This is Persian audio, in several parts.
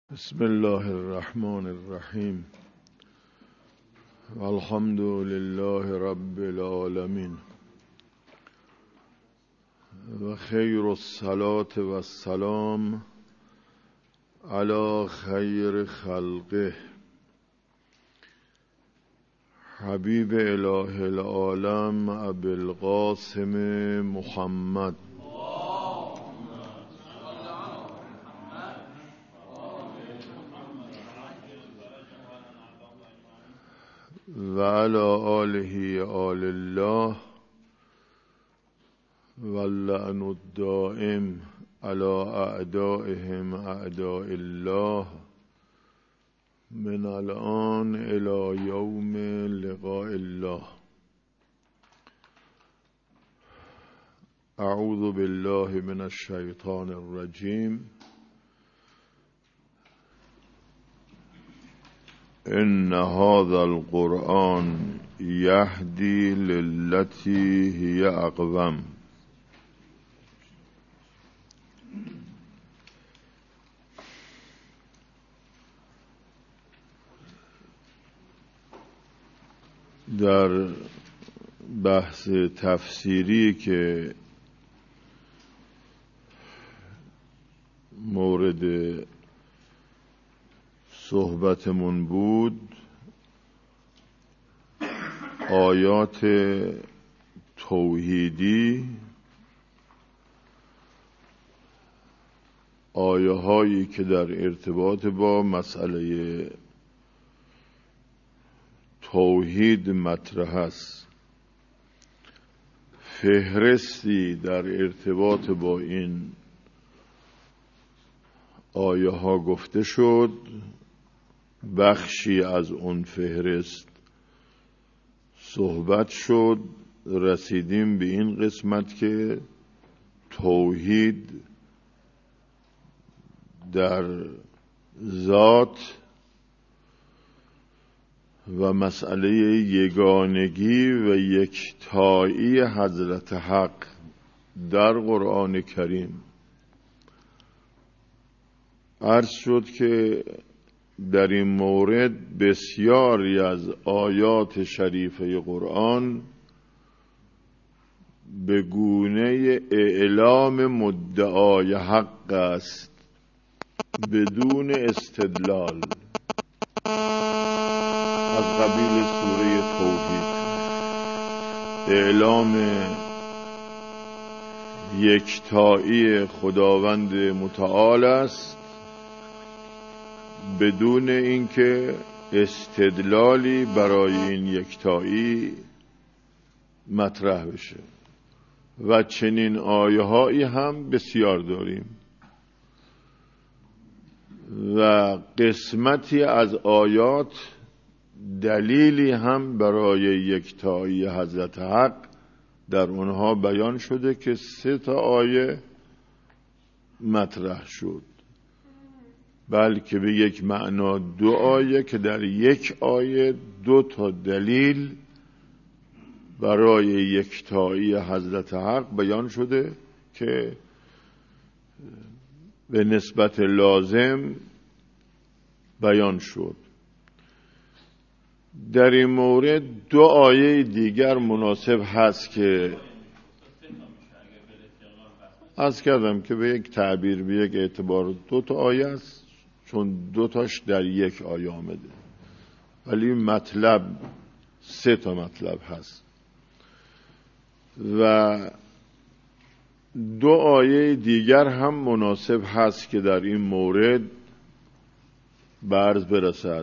بسم الله الرحمن الرحیم الحمد لله رب العالمین و خیر الصلاة و السلام علی خیر خلقه حبیب اله العالم ابی القاسم محمد و علی آله آل الله و اللعن الدائم علی اعدائهم اعداء الله من الآن الی یوم لقاء الله. اعوذ بالله من الشیطان الرجیم. ان هذا القرآن یهدی للتی هی اقوم. در بحث تفسیری که مورد صحبتمون بود، آیات توحیدی، آیه هایی که در ارتباط با مسئله توحید مطرح است، فهرستی در ارتباط با این آیه ها گفته شد. بخشی از اون فهرست صحبت شد، رسیدیم به این قسمت که توحید در ذات و مسئله یگانگی و یکتایی حضرت حق در قرآن کریم عرض شد که در این مورد بسیاری از آیات شریفه قرآن به گونه اعلام مدعای حق است بدون استدلال، از قبیل سوره توحید. اعلام یکتایی خداوند متعال است بدون اینکه استدلالی برای این یکتایی مطرح بشه. و چنین آیه هایی هم بسیار داریم و قسمتی از آیات دلیلی هم برای یکتایی حضرت حق در اونها بیان شده که 3 آیه مطرح شد، بلکه به یک معنا 2 آیه که در یک آیه 2 دلیل برای یکتایی حضرت حق بیان شده که به نسبت لازم بیان شد. در این مورد 2 آیه دیگر مناسب هست که عرض کردم که به یک تعبیر، به یک اعتبار 2 آیه است، چون 2 در یک آیه آمده، ولی مطلب 3 مطلب هست. و 2 آیه دیگر هم مناسب هست که در این مورد به عرض برسد.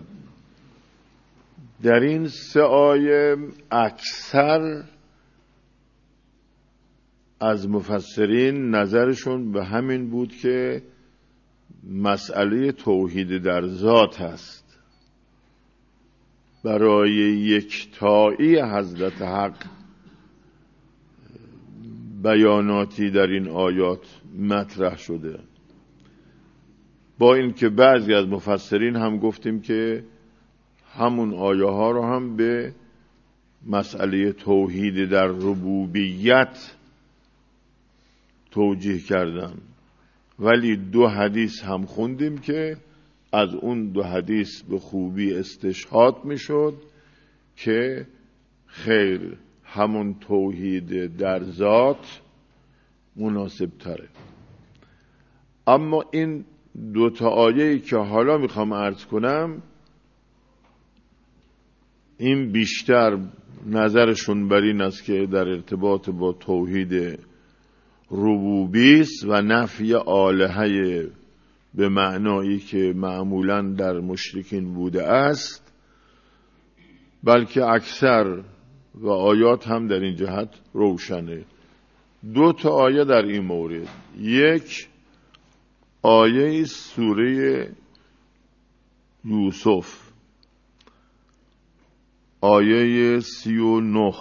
در این 3 آیه اکثر از مفسرین نظرشون به همین بود که مسئله توحید در ذات هست. برای یکتایی حضرت حق بیاناتی در این آیات مطرح شده، با اینکه بعضی از مفسرین هم گفتیم که همون آیه ها رو هم به مسئله توحید در ربوبیت توجیه کردن. ولی 2 حدیث هم خوندیم که از اون دو حدیث به خوبی استشهاد میشد که خیر همون توحید در ذات مناسب تره. اما این دو تا آیه‌ای که حالا میخوام عرض کنم، این بیشتر نظرشون بر این است که در ارتباط با توحید ربوبی است و نفی آلهه به معنایی که معمولاً در مشرکین بوده است، بلکه اکثر و آیات هم در این جهت روشنه. دو تا آیه در این مورد، یک آیه سوره یوسف آیه 39: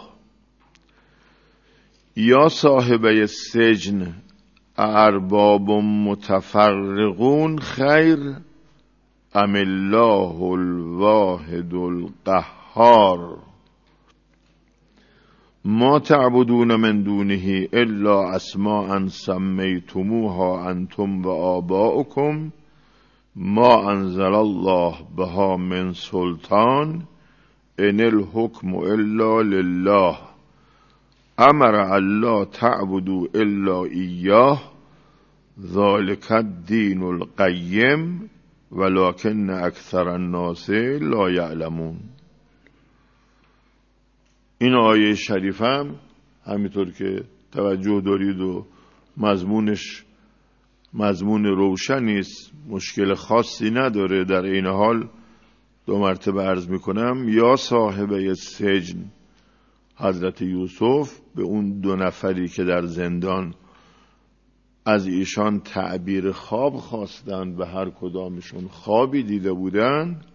یا صاحبه السجن ارباب متفرقون خیر ام الله الواحد القهار ما تعبدون من دونه الا اسماء سمیتموها انتم و آباؤکم ما انزل الله بها من سلطان ان الحکم الا لله امر الا تعبدوا الا ایاه ذلک الدین القیم ولکن اکثر الناس لا یعلمون. این آیه شریفم همینطور که توجه دارید و مضمونش مضمون روشنی است، مشکل خاصی نداره. در این حال دو مرتبه عرض میکنم یا صاحبه سجن، حضرت یوسف به اون دو نفری که در زندان از ایشان تعبیر خواب خواستند و هر کدامشون خوابی دیده بودند،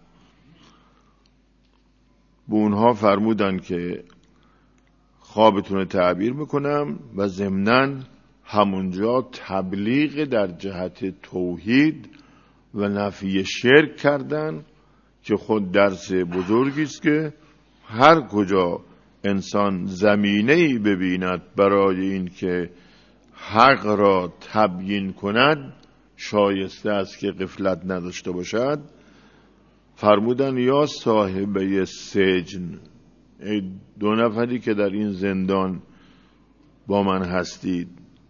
به اونها فرمودند که خوابتون تعبیر میکنم و ضمناً همونجا تبلیغ در جهت توحید و نفی شرک کردن که خود درس بزرگی است که هر کجا انسان زمینه‌ای ببیند برای این که حق را تبیین کند شایسته است که غفلت نداشته باشد. فرمودن یا صاحبه سجن، ای دو نفری که در این زندان با من هستید،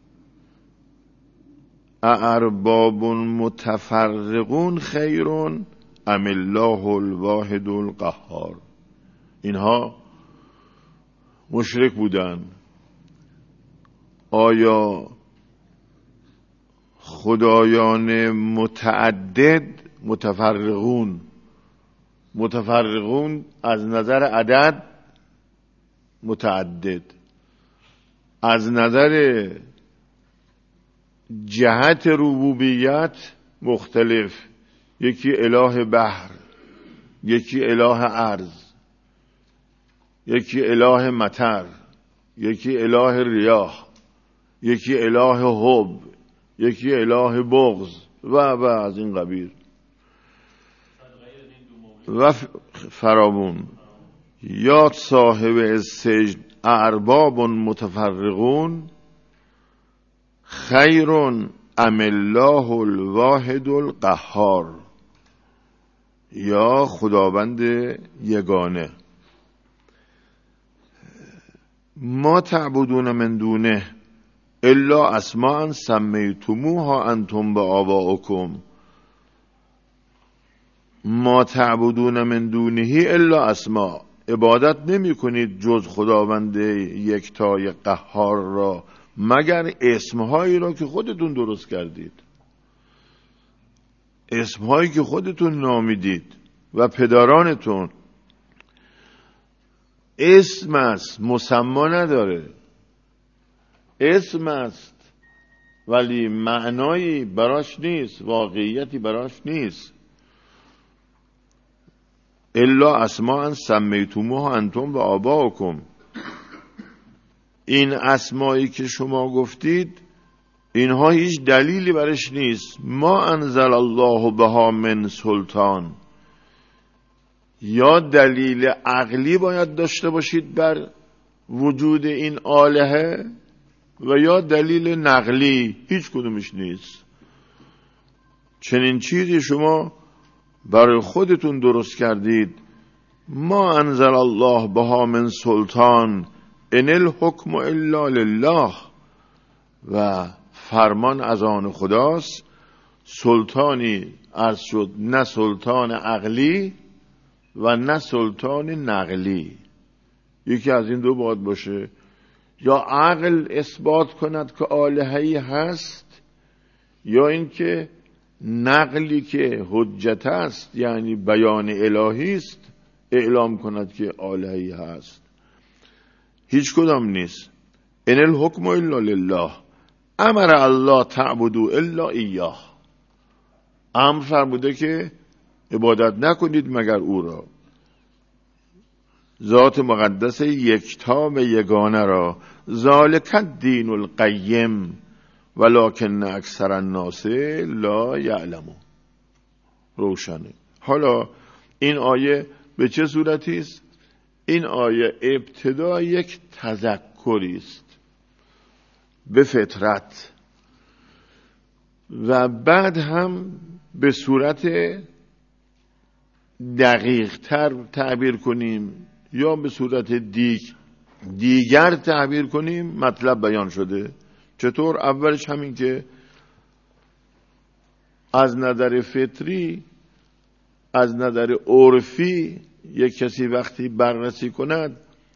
ارباب متفرقون خیرون ام الله الواحد القهار. اینها مشرک بودن. آیا خدایان متعدد، متفرقون از نظر عدد متعدد، از نظر جهت ربوبیت مختلف، یکی اله بحر، یکی اله ارض، یکی اله مطر، یکی اله ریاح، یکی اله حب، یکی اله بغض و از این قبیل و فرامون. یا صاحب السجن ارباب متفرقون خیر ام الله الواحد القهار، یا خداوند یگانه. ما تعبدون من دونه الا اسماء سمیتموها انتم و آباؤکم ما تعبدون من دونه الا اسماء، عبادت نمی کنید جز خداوند یکتای قهار را مگر اسمهایی را که خودتون درست کردید، اسمهایی که خودتون نامیدید و پدرانتون. اسم است، مسما نداره، اسم است ولی معنایی براش نیست، واقعیتی براش نیست. الا اسماء سمیتموها انتم و آباؤکم، این اسمایی که شما گفتید اینها هیچ دلیلی برش نیست. ما انزل الله بها من سلطان، یا دلیل عقلی باید داشته باشید بر وجود این آلهه و یا دلیل نقلی، هیچ کدومش نیست. چنین چیزی شما برای خودتون درست کردید. ما انزل الله بها من سلطان ان الحکم الا لله، و فرمان از آن خداست. سلطانی عرض شد، نه سلطان عقلی و نه سلطان نقلی، یکی از این دو باید باشه. یا عقل اثبات کند که الهه‌ای هست، یا اینکه نقلی که حجت است یعنی بیان الهی است اعلام کند که الهه‌ای هست. هیچ کدام نیست. ان الحکم الا لله امر الله تعبدوا الا ایاه. امر فرموده که عبادت نکنید مگر او را، ذات مقدس یکتا و یگانه را. ذالک الدین القیم ولکن اکثر الناس لا یعلمون. روشنه. حالا این آیه به چه صورتی است؟ این آیه ابتدا یک تذکری است به فطرت، و بعد هم به صورت دقیق تر تعبیر کنیم یا به صورت دیگر تعبیر کنیم مطلب بیان شده. چطور؟ اولش همین که از نظر فطری، از نظر عرفی یک کسی وقتی بررسی کند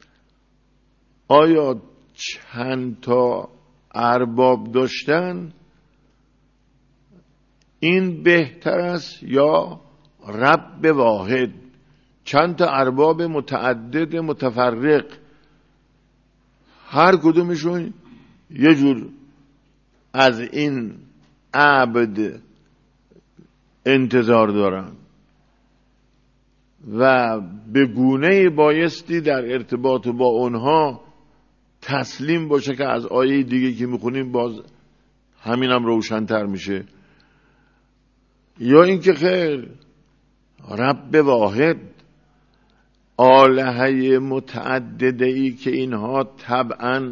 آیا چند تا ارباب داشتن این بهتر است یا رب واحد؟ چند تا ارباب متعدد متفرق، هر کدومشون یه جور از این عبد انتظار دارن و به گونه بایستی در ارتباط با اونها تسلیم باشه که از آیه دیگه که میخونیم باز همینم روشن‌تر میشه. یا اینکه خیر، رب واحد، الهه متعدده ای که اینها طبعاً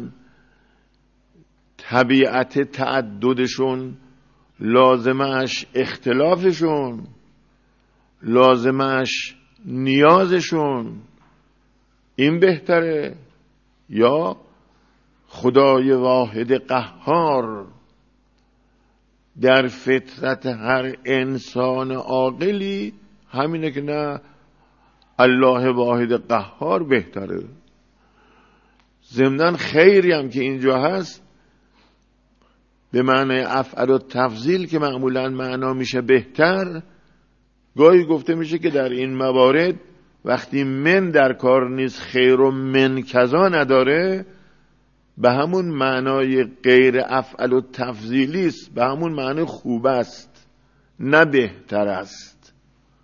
طبیعت تعددشون لازمش اختلافشون، لازمش نیازشون، این بهتره یا خدای واحد قهار در فطرت هر انسان عاقلی همینه که نه، الله واحد قهار بهتره. ضمناً خیری هم که اینجا هست به معنی افعل و تفضیل که معمولاً معنا میشه بهتر، گاهی گفته میشه که در این موارد وقتی من در کار نیست، خیر و من کذا نداره، به همون معنای غیر افعل و تفضیلی است، به همون معنی خوب است نه بهتر است.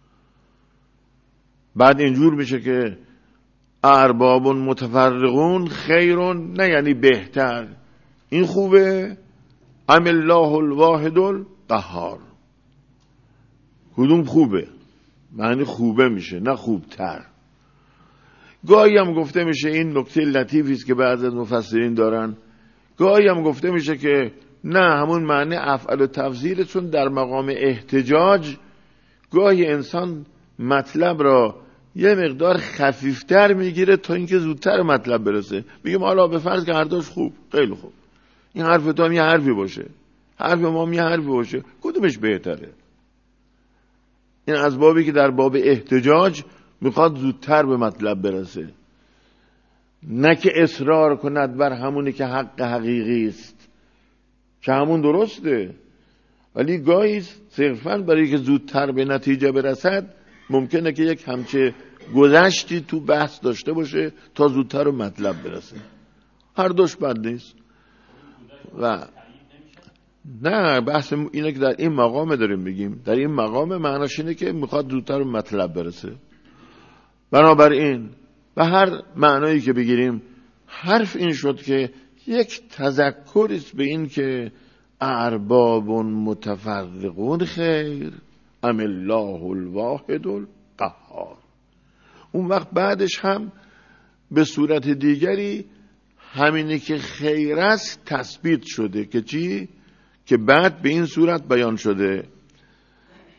بعد اینجور میشه که ارباب متفرقون خیرون، نه یعنی بهتر، این خوبه، ام الله الواحد القهار. کدوم خوبه؟ معنی خوبه میشه نه خوبتر. گاهی هم گفته میشه، این نکته لطیفی است که بعضی از مفسرین دارن، گاهی هم گفته میشه که نه، همون معنی افعل و تفضیل، چون در مقام احتجاج گاهی انسان مطلب را یه مقدار خفیفتر میگیره تا اینکه زودتر مطلب برسه. بگیم حالا به فرض که هر دوش خوب، خیلی خوب، این حرف تو هم یه حرفی باشه، حرف ما هم یه حرفی باشه، کدومش بهتره؟ این از بابی که در باب احتجاج میخواد زودتر به مطلب برسه، نه که اصرار کند بر همونی که حق حقیقی است که همون درسته، ولی گاهی صرفاً برای که زودتر به نتیجه برسد ممکنه که یک همچه گذشتی تو بحث داشته باشه تا زودتر به مطلب برسه. هر دوش بد نیست. و نه، بحث اینه که در این مقام داریم بگیم، در این مقام معناش اینه که میخواد زودتر به مطلب برسه. بنابراین به هر معنایی که بگیریم، حرف این شد که یک تذکر است به این که ارباب متفرقون خیر ام الله الواحد القهار. اون وقت بعدش هم به صورت دیگری همینی که خیر است تثبیت شده که چی؟ که بعد به این صورت بیان شده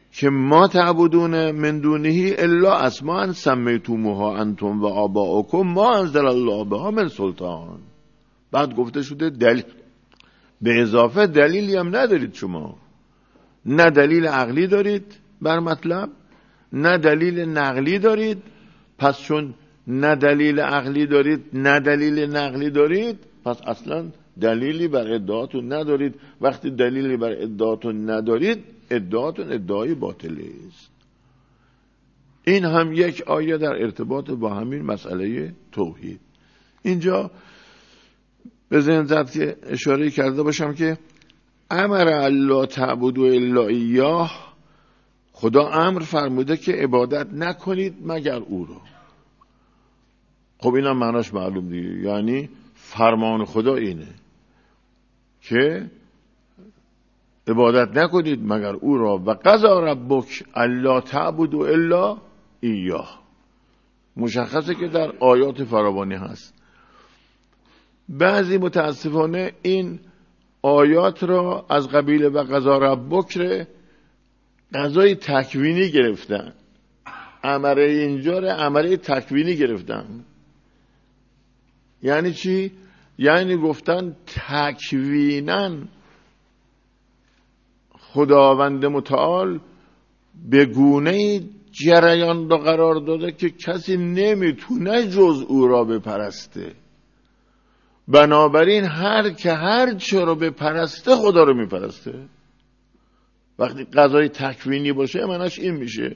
که ما تعبدون من دونه الا اسماء سمیتموها انتم و آباؤکم ما انزل الله بها من سلطان. بعد گفته شده دلیل، به اضافه دلیلی هم ندارید شما، نه دلیل عقلی دارید بر مطلب، نه دلیل نقلی دارید. پس چون نه دلیل عقلی دارید نه دلیل نقلی دارید، پس اصلا دلیلی بر ادعاتون ندارید. وقتی دلیلی بر ادعاتون ندارید، ادعاتون ادعای باطلی است. این هم یک آیه در ارتباط با همین مسئله توحید. اینجا به ذهن زد که اشاره کرده باشم که امر الله تعبدوا الا ایاه، خدا امر فرموده که عبادت نکنید مگر او رو. خب اینم معناش معلوم دیگه، یعنی فرمان خدا اینه که عبادت نکنید مگر او را و قضا ربک الا تعبدوا الا ایاه. مشخصه که در آیات فراوانی هست. بعضی متاسفانه این آیات را از قبیل و قضا ربک را قضای تکوینی گرفتن، امره اینجا را امره تکوینی گرفتن. یعنی چی؟ یعنی گفتن تکویناً خداوند متعال به گونه جریان را قرار داده که کسی نمیتونه جز او را بپرسته. بنابراین هر که هر چه رو بپرسته خدا رو میپرسته. وقتی قضای تکوینی باشه معناش این میشه.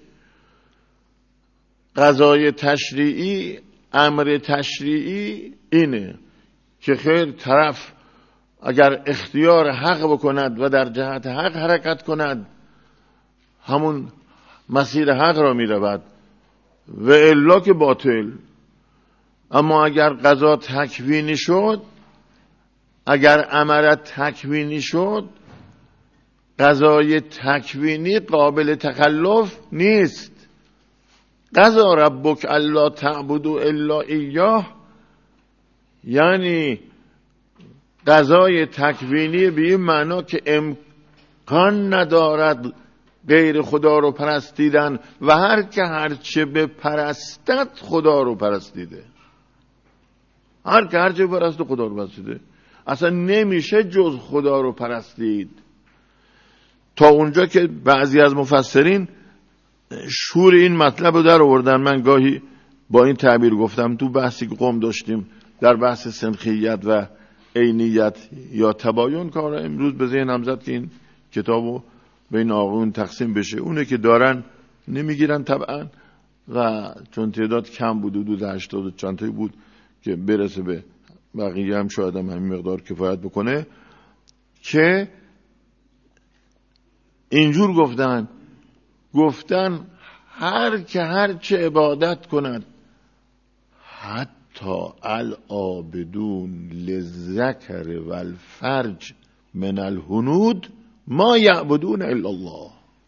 قضای تشریعی، امر تشریعی اینه که خیر طرف اگر اختیار حق بکند و در جهت حق حرکت کند همون مسیر حق را می رود و الا که باطل. اما اگر قضا تکوینی شد، اگر امر تکوینی شد، قضای تکوینی قابل تخلف نیست. قضا ربک الا تعبدوا الا ایاه یعنی قضای تکوینی به این معنا که امکان ندارد غیر خدا رو پرستیدن و هر که هرچه بپرستد خدا رو پرستیده. هر که هرچه بپرسته خدا رو پرستیده. اصلا نمیشه جز خدا رو پرستید. تا اونجا که بعضی از مفسرین شور این مطلب رو در آوردن. من گاهی با این تعبیر گفتم تو بحثی که قوم داشتیم در بحث سنخیت و عینیت یا تباین، کار امروز به ذهنم زد که این کتابو بین آقایون تقسیم بشه. اونه که دارن نمیگیرن طبعا و چون تعداد کم بود، حدود 80 چند تایی بود که برسه به بقیه هم شاید هم همین مقدار کفایت بکنه، که اینجور گفتن هر که هر چه عبادت کند، حتی العابدون للذکر والفرج من الهنود ما یعبدون الا الله.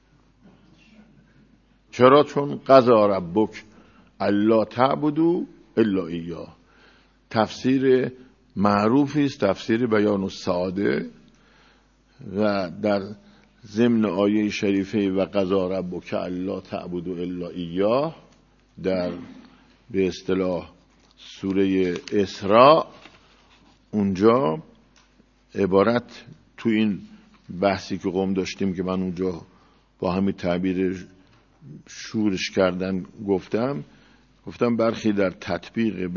چرا؟ چون قضا ربک الا تعبدوا الا ایاه. تفسیر معروفی است، تفسیر بیان السعاده، و در ضمن آیه شریفه و قضا ربک الا تعبدوا الا ایاه در به اصطلاح سوره اسراء، اونجا عبارت تو این بحثی که قوم داشتیم که من اونجا با همین تعبیر شورش کردن گفتم برخی در تطبیق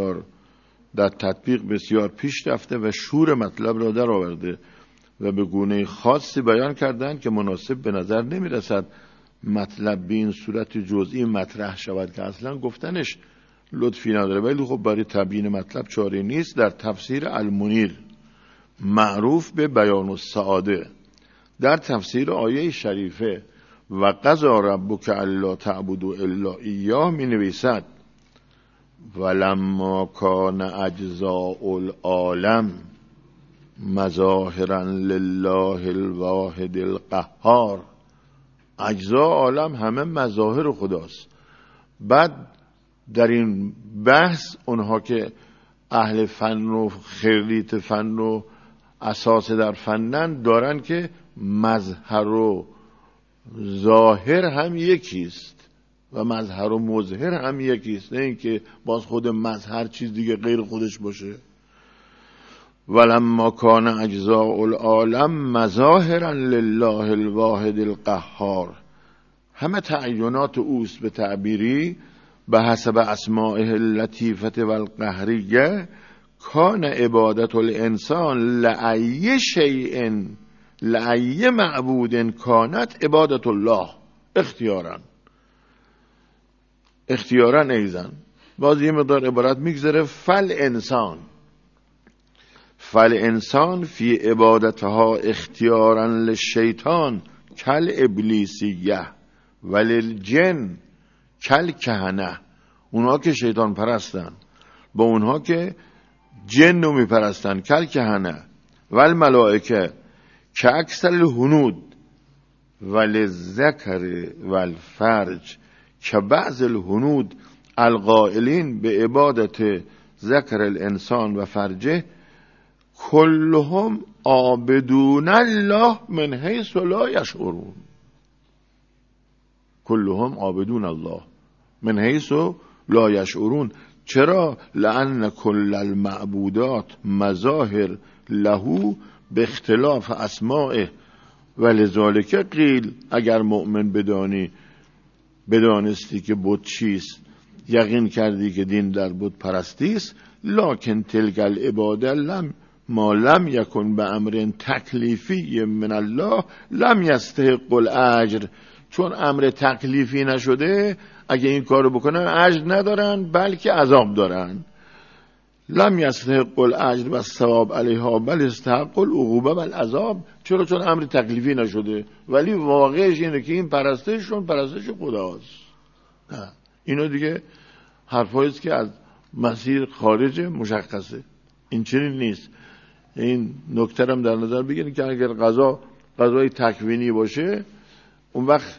بسیار پیش رفته و شور مطلب را در آورده و به گونه خاصی بیان کردن که مناسب به نظر نمی رسد مطلب به این صورت جزئی مطرح شود که اصلا گفتنش لطفی نداره. ولی خب برای تبیین مطلب چاره نیست. در تفسیر المنیر معروف به بیان السعاده، در تفسیر آیه شریفه و قضا ربک الا تعبدوا الا ایاه می نویسد ولما کان اجزاء العالم مظاهرا لله الواحد القهار. اجزاء عالم همه مظاهر خداست. بعد در این بحث اونها که اهل فن و خریت فن و اساس در فنن دارن که مظهر و ظاهر هم یکیست و مظهر و مظهر هم یکیست، نه اینکه باز خود مظهر چیز دیگه غیر خودش باشه. ولما کان اجزاء العالم مظاهرا لله الواحد القهار، همه تعینات اوست به تعبیری به حسب اسمائه اللطیفه و القهریه. کان عبادت الانسان لأی شیء لأی معبود کانت عبادت الله اختیارا ایزن. باز یه مقدار عبارت میگذره. فالانسان فی عبادتها اختیارا للشیطان کل ابلیسیه وللجن کل کهنه. اونها که شیطان پرستن با اونها که جن رو میپرستن کل کهنه. والملائکه که اکثر الهنود وللذکر والفرج که بعض الهنود القائلین به عبادت ذکر الانسان و فرجه کلهم عابدون الله من حیث لا یشعرون. کلهم عابدون الله من حیث لا یشعرون. چرا؟ لأن کل المعبودات مظاهر له به اختلاف اسمائه ولذالک قیل. اگر مؤمن بدانستی که بت چیست، یقین کردی که دین در بت پرستی است، لکن تلک العباده ما لم یکن به امر تکلیفی من الله لم یستحق الاجر. چون امر تکلیفی نشده اگه این کارو بکنن اجر ندارن بلکه عذاب دارن. لم یستحق الاجر و الثواب علیها بل استحق العقوبه و العذاب. چرا؟ چون امر تکلیفی نشده، ولی واقعش اینه که این پرستششون پرستش خداست. اینو دیگه حرفاییست که از مسیر خارج مشخصه. این چنین نیست. این نکته هم در نظر بگیرید که اگر غذای تکوینی باشه، اون وقت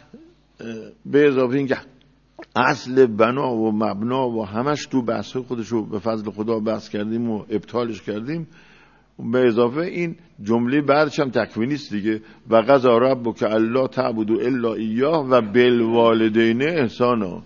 به اضافه این که اصل بنا و مبنا و همش تو بحث خودشو به فضل خدا بحث کردیم و ابطالش کردیم، به اضافه این جمله بعدش هم تکوینی است دیگه. و قضا ربک الا تعبدوا الا ایاه و بالوالدین احسانا.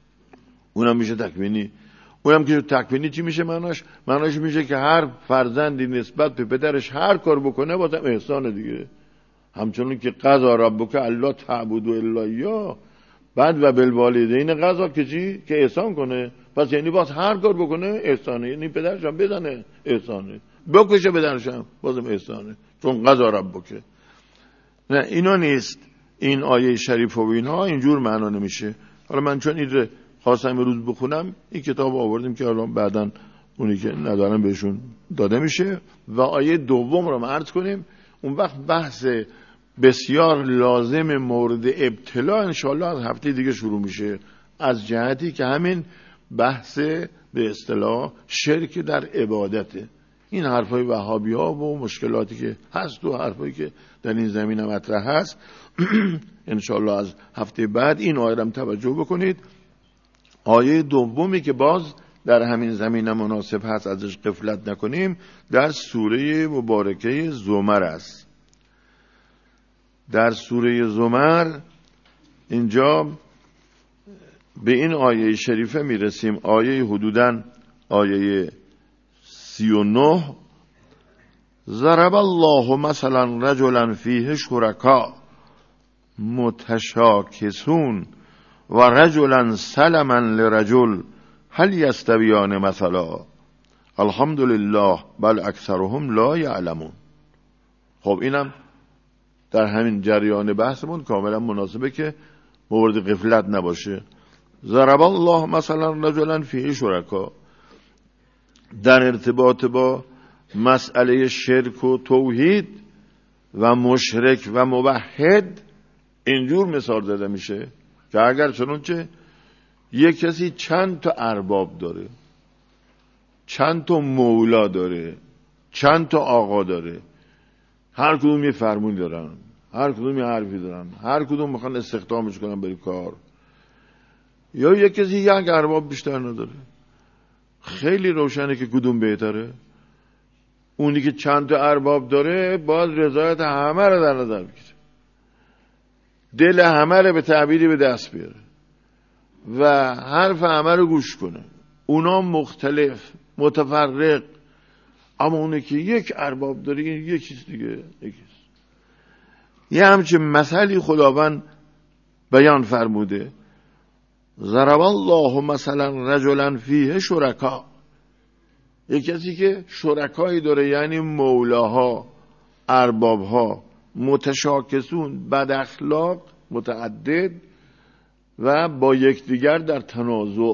اونم میشه تکوینی. اونم که تکوینی چی میشه معناش میشه که هر فرزندی نسبت به پدرش هر کار بکنه بازم احسانه دیگه. همچنین که قضا ربک الا تعبدوا الا ایاه، بعد و بالوالدین قضا که چی؟ که احسان کنه. پس یعنی باز هر کار بکنه احسانه. یعنی پدرش هم بزنه احسانه، بکشه پدرش هم بازم احسانه، چون قضا ربک. نه اینا نیست. این آیه شریف و اینها اینجور معنا نمیشه. حالا من چون این خواستم امروز بخونم، این کتاب آوردیم که حالا بعداً اونی که ندارن بهشون داده میشه. و آیه دوم رو عرض کنیم، اون وقت بحث بسیار لازم مورد ابتلا انشاءالله از هفته دیگه شروع میشه، از جهتی که همین بحث به اصطلاح شرک در عبادته. این حرفای وهابی ها و مشکلاتی که هست و حرفایی که در این زمینه مطرح هست انشاءالله از هفته بعد این آیه رو توجه بکنید. آیه دومی که باز در همین زمینه مناسب هست ازش غفلت نکنیم، در سوره مبارکه زمر است. در سوره زمر اینجا به این آیه شریفه میرسیم، آیه حدوداً آیه 39. ضرب الله مثلا رجلا فیه شرکا متشاکسون و رجلا سلما لرجل هل یستویان مثلا الحمدلله بل اکثرهم لا یعلمون. خب اینم در همین جریان بحثمون کاملا مناسبه که مورد غفلت نباشه. ضرب الله مثلا رجلا فیه شرکا، در ارتباط با مسئله شرک و توحید و مشرک و موحد اینجور مثال زده میشه که اگر چنانچه یک کسی چند تا ارباب داره، چند تا مولا داره، چند تا آقا داره، هر کدوم یه فرمون دارن، هر کدوم یه حرفی دارن، هر کدوم میخوان استخدامش کنن برای کار، یا یک کسی یک ارباب بیشتر نداره، خیلی روشنه که کدوم بهتره. اونی که چند تا ارباب داره باید رضایت همه رو در نظر بگیره. دل همه رو به تعبیری به دست بیاره و حرف همه رو گوش کنه. اونا مختلف متفرق، اما اونه که یک ارباب داره این یک چیز دیگه. یه همچه مثلی خداوند بیان فرموده: ضرب الله مثلا رجلا فیه شرکا. یک کسی که شرکایی داره، یعنی مولاها، اربابها متشاکسون، بد اخلاق، متعدد و با یکدیگر در تنازع.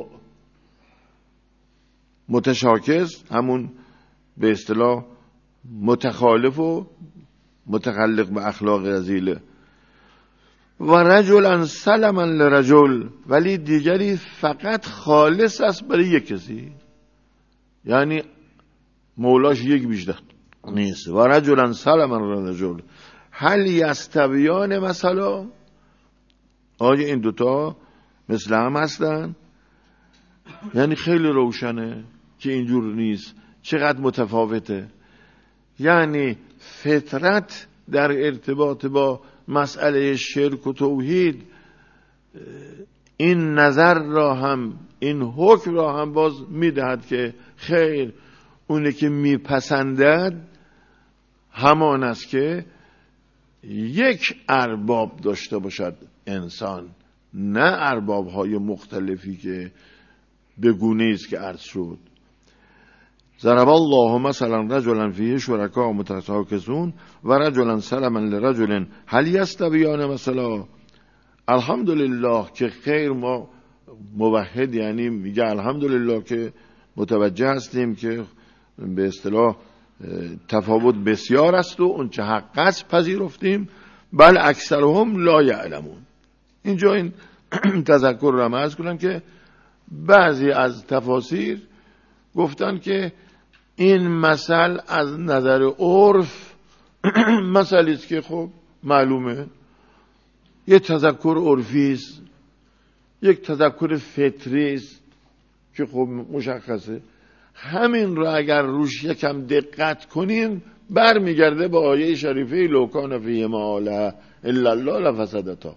متشاکس همون به اصطلاح متخالف و متخلق به اخلاق رذیله. و رجلا سلما لرجل، ولی دیگری فقط خالص است برای یک کسی، یعنی مولاش یک بیشتر نیست. و رجلا سلما لرجل هل یستویان مثلا، آیا این دوتا مثل هم هستن؟ یعنی خیلی روشنه که اینجور نیست. چقدر متفاوته. یعنی فطرت در ارتباط با مسئله شرک و توحید این نظر را هم، این حکم را هم باز میدهد که خیر، اونه که میپسندد همان است که یک ارباب داشته باشد انسان، نه ارباب های مختلفی که به گونه است که عرض شد. ضرب الله مثلا رجلا فیه شرکا متشاکسون و رجلا سلما لرجل هل یستویان مثلا. الحمدلله که خیر، ما موحد یعنی میگه الحمدلله که متوجه هستیم که به اصطلاح تفاوت بسیار است و اون چه حق است پذیرفتیم، بل اکثرهم لا یعلمون. اینجا این تذکر را عرض کنم که بعضی از تفاسیر گفتن که این مثل از نظر عرف مسئله است که خب معلومه، یک تذکر عرفی است، یک تذکر فطری است که خب مشخصه. همین رو اگر روش یکم دقت کنیم برمیگرده به آیه شریفه لو کان فیه ما اله الا الله لفسدتا.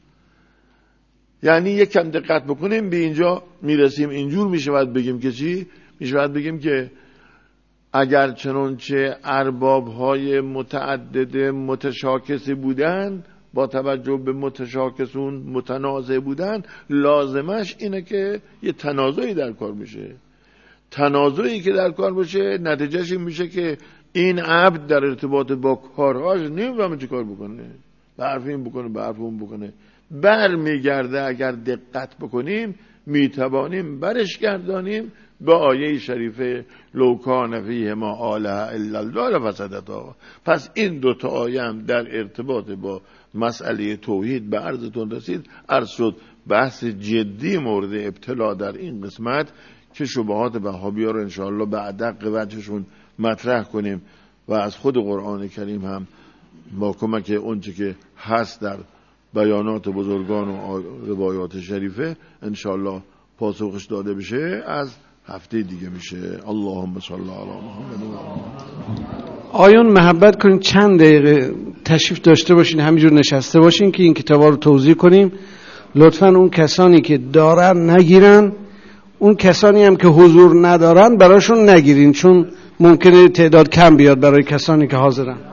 یعنی یکم دقت بکنیم به اینجا میرسیم. اینجور میشود بگیم که چی؟ میشود بگیم که اگر چنانچه ارباب‌های متعدد متشاکسی بودن، با توجه به متشاکسون متنازع بودن، لازمش اینه که یه تنازعی در کار بشه. تنازعی که در کار بشه نتیجهش این میشه که این عبد در ارتباط با کارهاش نمیفهمه چه کار بکنه، به حرف این بکنه، به حرف اون بکنه. برمیگرده اگر دقت بکنیم میتوانیم برش گردانیم به آیه شریفه لو کان فیه ما اله الا الله لفسدتا. پس این دوتا آیه هم در ارتباط با مسئله توحید به عرضتون رسید. عرض شد بحث جدی مورد ابتلا در این قسمت که شبهات وهابی‌ها رو انشاءالله به ادق وجهشون مطرح کنیم و از خود قرآن کریم هم با کمک اونچه که هست در بیانات بزرگان و روایات شریفه انشاءالله پاسخش داده بشه. از هفته دیگه میشه. اللهم صل علی محمد. آیون محبت کنین چند دقیقه تشریف داشته باشین، همینجور نشسته باشین که این کتابا رو توضیح کنیم. لطفاً اون کسانی که دارن نگیرن، اون کسانی هم که حضور ندارن براشون نگیرین، چون ممکنه تعداد کم بیاد برای کسانی که حاضرن.